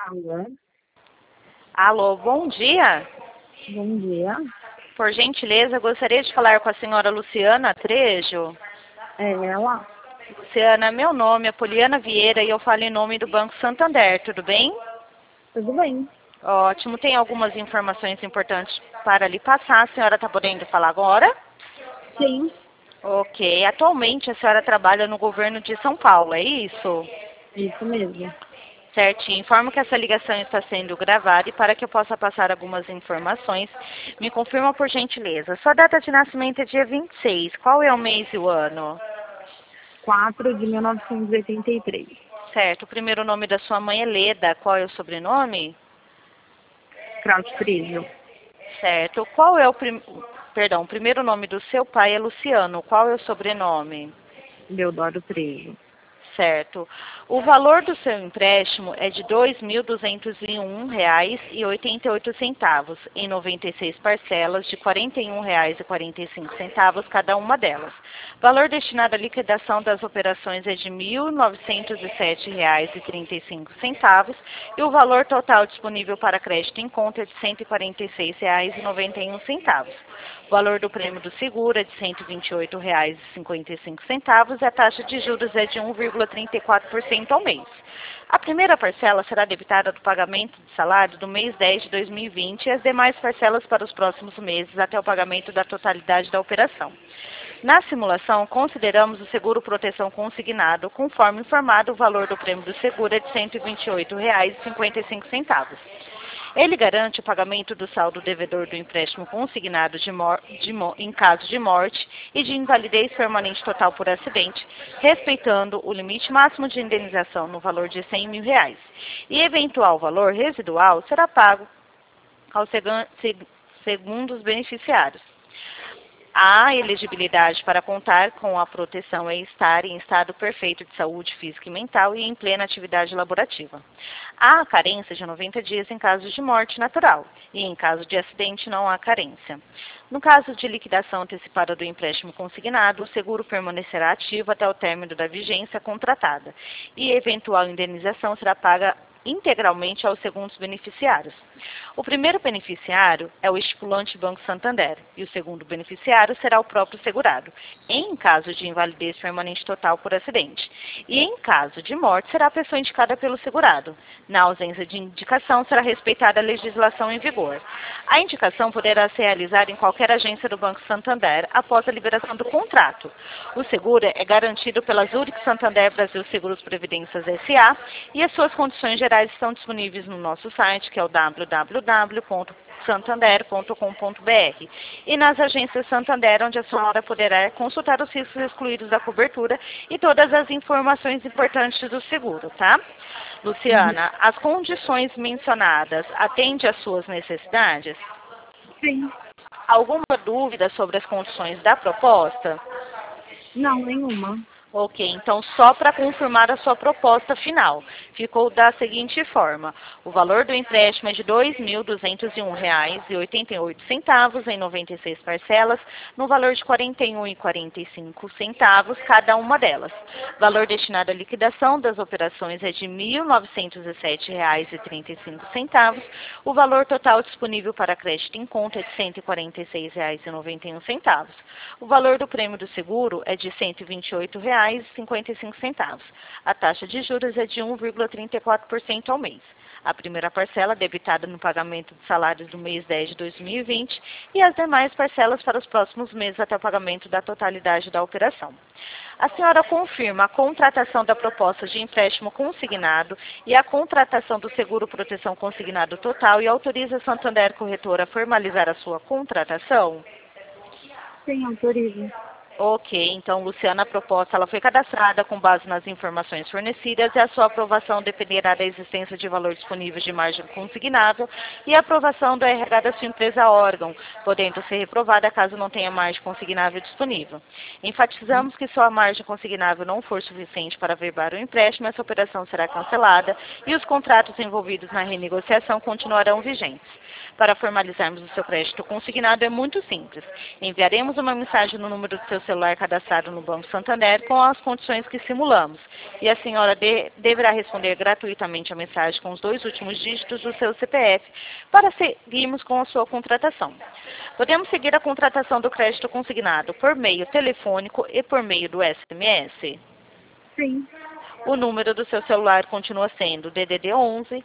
Alô, Alô, bom dia. bom dia. Por gentileza, gostaria de falar com a senhora Luciana Trejo. É ela? Luciana, meu nome é Poliana Vieira e eu falo em nome do Banco Santander, tudo bem? Tudo bem? Ótimo, tem algumas informações importantes para lhe passar. A senhora está podendo falar agora? Sim, Ok, atualmente a senhora trabalha no governo de São Paulo, é isso? isso mesmo. Certinho. Informo que essa ligação está sendo gravada e para que eu possa passar algumas informações, me confirma por gentileza. Sua data de nascimento é dia 26. Qual é o mês e o ano? 4 de 1983. Certo. O primeiro nome da sua mãe é Leda. Qual é o sobrenome? Kraut Friso. Certo. Qual é o Perdão, o primeiro nome do seu pai é Luciano. Qual é o sobrenome? Deodoro Friso. Certo. O valor do seu empréstimo é de R$ 2.201,88, em 96 parcelas de R$ 41,45 cada uma delas. O valor destinado à liquidação das operações é de R$ 1.907,35 e o valor total disponível para crédito em conta é de R$ 146,91. O valor do prêmio do seguro é de R$ 128,55 e a taxa de juros é de 1,34% ao mês. A primeira parcela será debitada do pagamento de salário do mês 10 de 2020 e as demais parcelas para os próximos meses até o pagamento da totalidade da operação. Na simulação, consideramos o seguro proteção consignado, conforme informado, o valor do prêmio do seguro é de R$ 128,55. Ele garante o pagamento do saldo devedor do empréstimo consignado em caso de morte e de invalidez permanente total por acidente, respeitando o limite máximo de indenização no valor de R$ 100 mil. E eventual valor residual será pago aos segundos beneficiários. A elegibilidade para contar com a proteção é estar em estado perfeito de saúde física e mental e em plena atividade laborativa. Há a carência de 90 dias em caso de morte natural e em caso de acidente não há carência. No caso de liquidação antecipada do empréstimo consignado, o seguro permanecerá ativo até o término da vigência contratada e eventual indenização será paga integralmente aos segundos beneficiários. O primeiro beneficiário é o estipulante Banco Santander e o segundo beneficiário será o próprio segurado, em caso de invalidez permanente total por acidente. E em caso de morte, será a pessoa indicada pelo segurado. Na ausência de indicação, será respeitada a legislação em vigor. A indicação poderá ser realizada em qualquer agência do Banco Santander após a liberação do contrato. O seguro é garantido pela Zurich Santander Brasil Seguros Previdências S.A. e as suas condições gerais estão disponíveis no nosso site, que é o www.santander.com.br, e nas agências Santander, onde a senhora poderá consultar os riscos excluídos da cobertura e todas as informações importantes do seguro, tá? Luciana, as condições mencionadas atendem às suas necessidades? Sim. Alguma dúvida sobre as condições da proposta? Não, nenhuma. Ok, então só para confirmar a sua proposta final, ficou da seguinte forma: o valor do empréstimo é de R$ 2.201,88 em 96 parcelas, no valor de R$ 41,45 cada uma delas. O valor destinado à liquidação das operações é de R$ 1.907,35. O valor total disponível para crédito em conta é de R$ 146,91. O valor do prêmio do seguro é de R$ 128,55. A taxa de juros é de 1,34% ao mês. A primeira parcela debitada no pagamento de salários do mês 10 de 2020 e as demais parcelas para os próximos meses até o pagamento da totalidade da operação. A senhora confirma a contratação da proposta de empréstimo consignado e a contratação do seguro proteção consignado total e autoriza a Santander Corretora a formalizar a sua contratação? Sim, autorizo. Ok, então, Luciana, a proposta ela foi cadastrada com base nas informações fornecidas e a sua aprovação dependerá da existência de valor disponível de margem consignável e a aprovação do RH da sua empresa órgão, podendo ser reprovada caso não tenha margem consignável disponível. Enfatizamos que se a margem consignável não for suficiente para averbar o empréstimo, essa operação será cancelada e os contratos envolvidos na renegociação continuarão vigentes. Para formalizarmos o seu crédito consignado é muito simples. Enviaremos uma mensagem no número do seu celular cadastrado no Banco Santander com as condições que simulamos. E a senhora deverá responder gratuitamente a mensagem com os 2 últimos dígitos do seu CPF para seguirmos com a sua contratação. Podemos seguir a contratação do crédito consignado por meio telefônico e por meio do SMS? Sim. O número do seu celular continua sendo DDD 11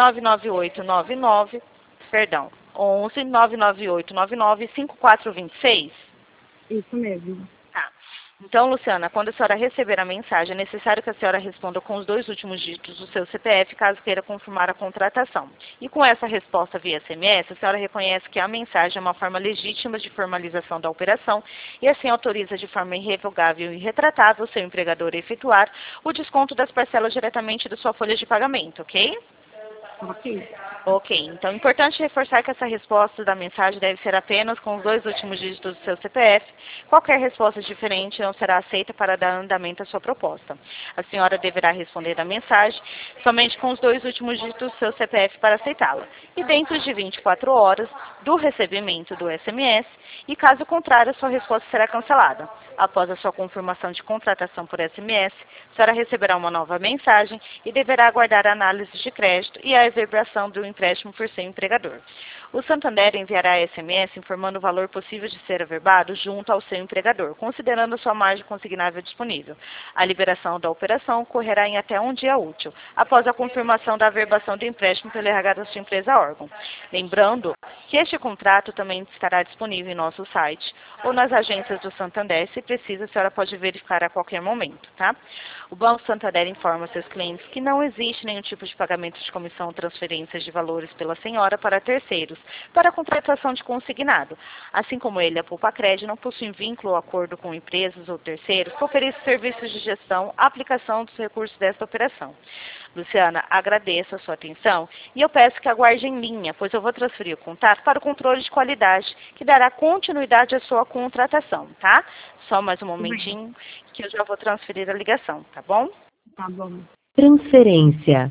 99899, perdão, 11 99899 5426. Isso mesmo. Tá. Então, Luciana, quando a senhora receber a mensagem, é necessário que a senhora responda com os 2 últimos dígitos do seu CPF, caso queira confirmar a contratação. E com essa resposta via SMS, a senhora reconhece que a mensagem é uma forma legítima de formalização da operação e assim autoriza de forma irrevogável e irretratável o seu empregador a efetuar o desconto das parcelas diretamente da sua folha de pagamento, ok? Ok. Ok, então é importante reforçar que essa resposta da mensagem deve ser apenas com os 2 últimos dígitos do seu CPF. Qualquer resposta diferente não será aceita para dar andamento à sua proposta. A senhora deverá responder a mensagem somente com os 2 últimos dígitos do seu CPF para aceitá-la. E dentro de 24 horas do recebimento do SMS, e caso contrário, a sua resposta será cancelada. Após a sua confirmação de contratação por SMS, a senhora receberá uma nova mensagem e deverá aguardar a análise de crédito e a execução do empréstimo por seu empregador. O Santander enviará SMS informando o valor possível de ser averbado junto ao seu empregador, considerando a sua margem consignável disponível. A liberação da operação ocorrerá em até um dia útil, após a confirmação da averbação do empréstimo pelo RH da sua empresa órgão. Lembrando que este contrato também estará disponível em nosso site ou nas agências do Santander. Se precisa, a senhora pode verificar a qualquer momento, tá? O Banco Santander informa seus clientes que não existe nenhum tipo de pagamento de comissão ou transferências de valores pela senhora para terceiros, para a contratação de consignado. Assim como ele, a Poupa Cred não possui vínculo ou acordo com empresas ou terceiros que ofereçam serviços de gestão, aplicação dos recursos desta operação. Luciana, agradeço a sua atenção e eu peço que aguarde em linha, pois eu vou transferir o contato para o controle de qualidade, que dará continuidade à sua contratação, tá? Só mais um momentinho que eu já vou transferir a ligação, tá bom? Tá bom. Transferência.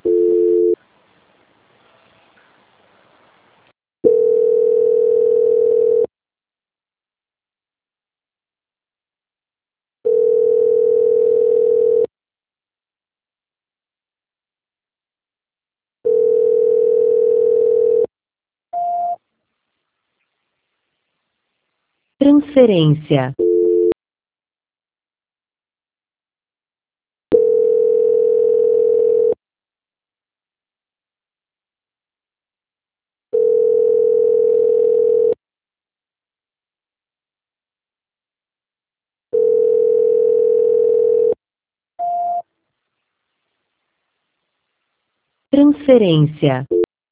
Transferência. Transferência.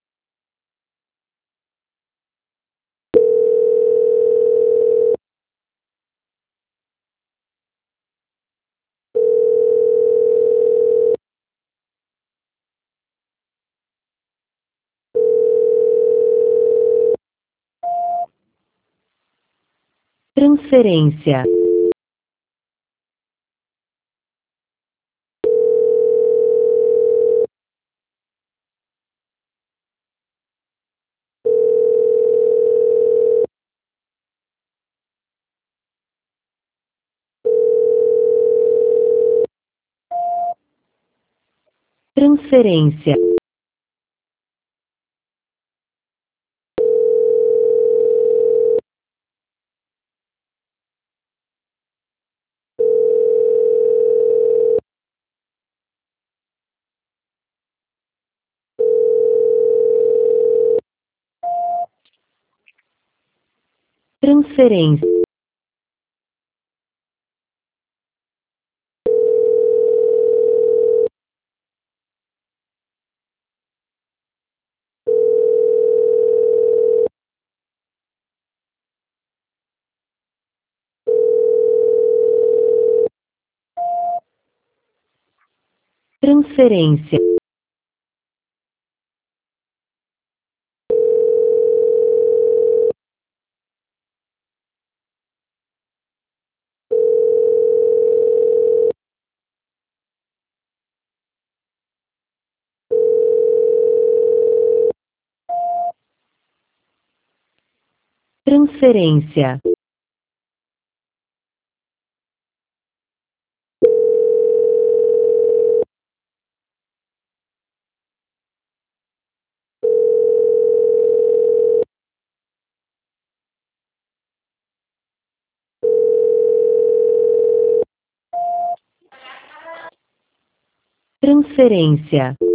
Transferência. Transferência. Transferência. Transferência. Transferência. transferência,